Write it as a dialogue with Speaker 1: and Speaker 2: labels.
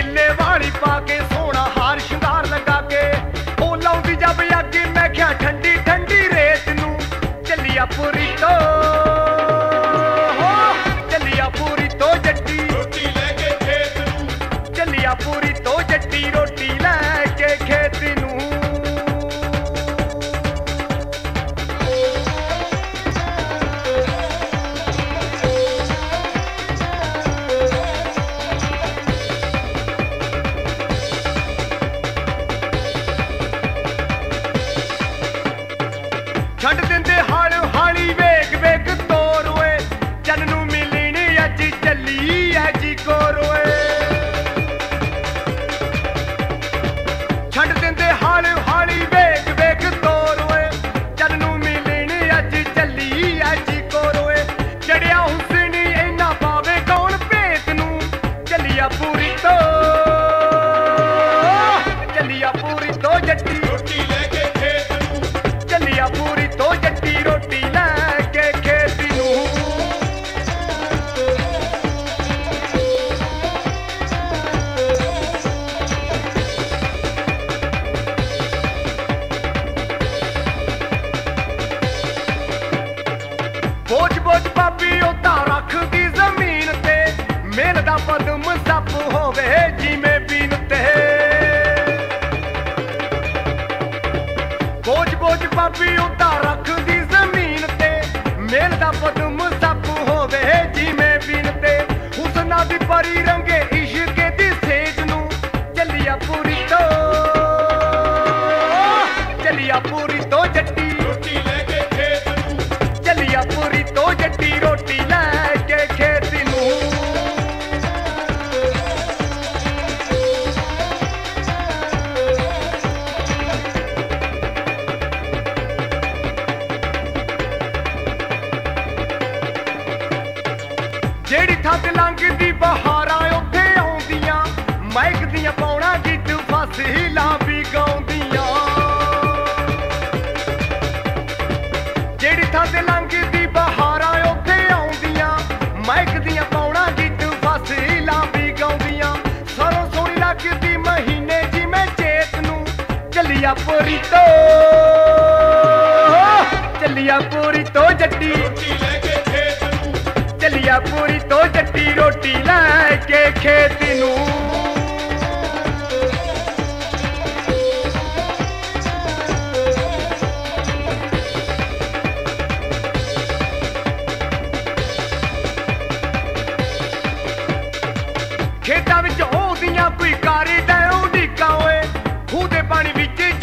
Speaker 1: टिल्ले वाली पा के सोना हार शिंगार लगा के ओ लाउंदी जब अगे मैं क्या ठंडी ठंडी रेत नू चलिया पूरी तो चलिया पूरी तो जट्टी
Speaker 2: रोटी लेके खेत नू
Speaker 1: चलिया पूरी तो जट्टी रोटी लेके खेत नू ਛੱਡ ਦਿੰਦੇ ਹਾਲ ਹਾਲੀ ਵੇਖ ਵੇਖ ਤੋਰ ਓਏ ਚੰਨ ਨੂੰ ਮਿਲਣ ਅੱਜ ਚੱਲੀ ਐ ਜੀ ਕੋਰ ਓਏ ਛੱਡ ਦਿੰਦੇ ਹਾਲ ਹਾਲੀ ਵੇਖ ਵੇਖ ਤੋਰ ਓਏ ਚੰਨ ਨੂੰ ਮਿਲਣ ਅੱਜ ਚੱਲੀ ਐ ਜੀ ਕੋਰ ਓਏ ਜੜਿਆ ਹੁਸਨੀ ਇੰਨਾ ਪਾਵੇ ਕੌਣ ਭੇਤ ਨੂੰ ਚੱਲਿਆ ਪੂਰੀ ਤੋਂ ਚੱਲਿਆ ਪੂਰੀ ਤੋਂ ਜੱਟੀ
Speaker 2: रोटी लेके खेत नू
Speaker 1: ਚੱਲਿਆ ਪੂਰੀ ਤੋਂ ਜੱਟੀ ਰੋਟੀ ਲੈ ਕੇ ਖੇਤ ਨੂੰ ਬੋਝ ਬੋਝ ਪਾਪੀ ਉਹਦਾ ਰੱਖਦੀ ਜ਼ਮੀਨ ਤੇ ਮਿਹਨਤ ਦਾ ਪਦਮ ਸੱਪ ਹੋਵੇ ਜਿਵੇਂ ਬੀਨ ਤੇ ਬੋਝ ਬੋਝ ਪਾਪੀ ਉਹਦਾ ਰੱਖਦੀ ਜ਼ਮੀਨ ਤੇ ਮਿਹਨਤ ਦਾ ਪਦਮ ਸੱਪ ਹੋਵੇ ਜਿਵੇਂ ਬੀਨ ਤੇ ਹੁਸਨਾ ਦੀ ਪਰੀ ਰੰਗੇ ਇਸ਼ਕੇ ਦੀ ਸੇਜ ਨੂੰ ਚੱਲਿਆ ਪੂਰੀ ਤੋਂ ਚੱਲਿਆ ਪੂਰੀ ਤੋਂ ਜੱਟੀ
Speaker 2: रोटी लेके खेत नू
Speaker 1: ਚੱਲਿਆ ਪੂਰੀ ਤੋਂ ਜੱਟੀ ਰੋਟੀ ਲੈ ਕੇ ਖੇਤ ਨੂੰ ਜਿਹੜੀ ਥਾਂ ਤੇ ਲੰਘਦੀ ਬਹਾਰਾਂ ਉੱਥੇ ਆਉਂਦੀਆਂ ਮਹਿਕਦੀਆਂ ਪਾਉਣਾ ਗੀਤ ਫਸੀਲਾਂ ਵੀ ਗਾਉਂਦੀਆਂ ਜਿਹੜੀ ਥਾਂ ਤੇ ਲੰਘਦੀ ਬਹਾਰਾਂ ਉੱਥੇ ਆਉਂਦੀਆਂ ਮਹਿਕਦੀਆਂ ਪਾਉਣਾ ਗੀਤ ਫਸੀਲਾਂ ਵੀ ਗਾਉਂਦੀਆਂ ਸਰੋਂ ਸੋਹਣੀ ਲੱਗਦੀ ਮਹੀਨੇ ਜਿਵੇਂ ਚੇਤ ਨੂੰ ਚੱਲਿਆ ਪੂਰੀ ਤੋਂ ਚੱਲਿਆ ਪੂਰੀ ਤੋਂ ਜੱਟੀ
Speaker 2: रोटी लेके खेत नू
Speaker 1: ਚੱਲਿਆ ਪੂਰੀ ਤੋਂ ਜੱਟੀ ਰੋਟੀ ਲੈ ਕੇ ਖੇਤ ਨੂੰ ਖੇਤਾਂ ਵਿੱਚ ਉਹਦੀਆਂ ਕੋਈ ਕਾਰੀ ਡੈਉ ਢੀਕਾਂ ਓਏ ਖੂਹ ਦੇ ਪਾਣੀ ਵਿੱਚ